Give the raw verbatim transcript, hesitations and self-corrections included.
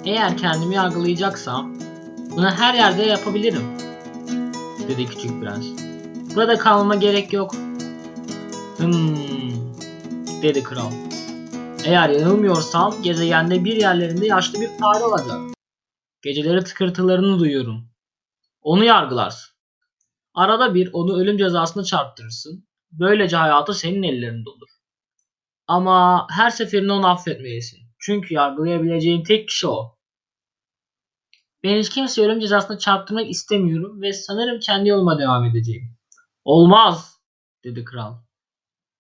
Eğer kendimi yargılayacaksam bunu her yerde yapabilirim, dedi küçük prens. Burada kalmama gerek yok. Hmm, dedi kral. Eğer yanılmıyorsam gezegende bir yerlerinde yaşlı bir fare olacak. Geceleri tıkırtılarını duyuyorum. Onu yargılarsın. Arada bir onu ölüm cezasına çarptırırsın. Böylece hayatı senin ellerinde olur. Ama her seferinde onu affetmelisin. Çünkü yargılayabileceğin tek kişi o. Ben hiç kimseyi ölüm cezasına çarptırmak istemiyorum ve sanırım kendi yoluma devam edeceğim. Olmaz, dedi kral.